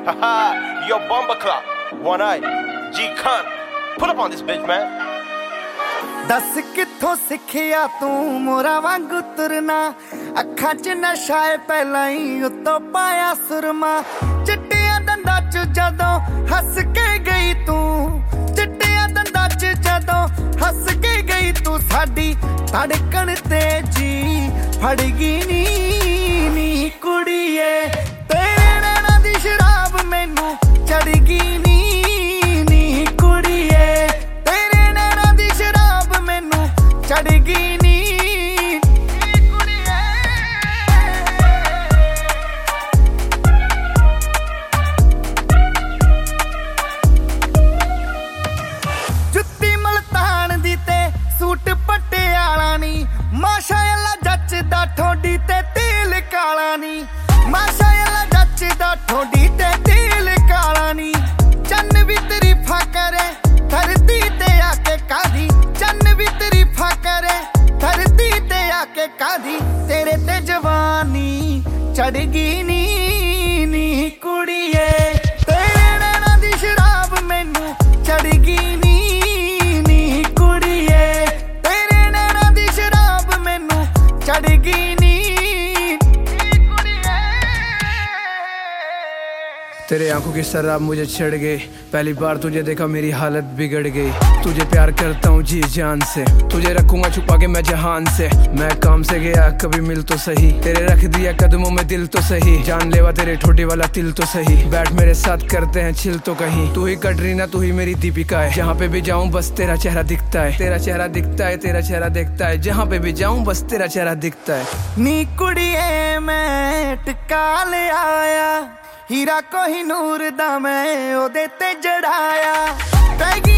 Haha, yo, Bomba Clock, One Eye, G Khan. Pull up on this bitch, man. दस किथों सिखिया तू मोरा वांगू तुरना अखां च नशा है पहला ही उत्तों पाया सुरमा चिट्टिया दंदा च जदों हस के गई तू चिट्टिया दंदा च जदों हस के गई तू साडी धड़कन तेजी फड़ गई नी कुड़िए तेरे नैना दी शराब मैनू चढ़ गई नी कुड़िए तेरे नैना दी शराब मैनू चढ़ गई नी कुड़िए जुत्ती मलतान दी ते सूट पटियाला नी माशाअल्लाह जचदा ठोडी ते तेल काला नी माशाअल्लाह जचदा ठोडी ते तेल काला नी चन्न भी तरीफा करे धरती ते आके कादी चन्न भी तरीफा करे धरती ते आके कादी तेरे ते जवानी चढ़ गई नी कुड़िए तेरे नैना दी शराब मैनू चढ़ गई नी कुड़िए तेरे नैना दी शराब मैनू चढ़ गई नी तेरे आंखों की शराब मुझे चढ़ गई पहली बार तुझे देखा मेरी हालत बिगड़ गई तुझे प्यार करता हूँ जी जान से तुझे रखूंगा छुपा के मैं जहान से मैं काम से गया कभी मिल तो सही तेरे रख दिया कदमों में दिल तो सही जान लेवा तेरे ठोडी वाला तिल तो सही बैठ मेरे साथ करते हैं चिल तो कहीं तू ही कटरीना तू ही मेरी दीपिका है जहाँ पे भी जाऊँ बस तेरा चेहरा दिखता है तेरा चेहरा दिखता है तेरा चेहरा दिखता है जहाँ पे भी जाऊँ बस तेरा चेहरा दिखता है नी कुड़िए मैं टिका ले आया हीरा कोहिनूर दा मैं ओदे ते जड़ाया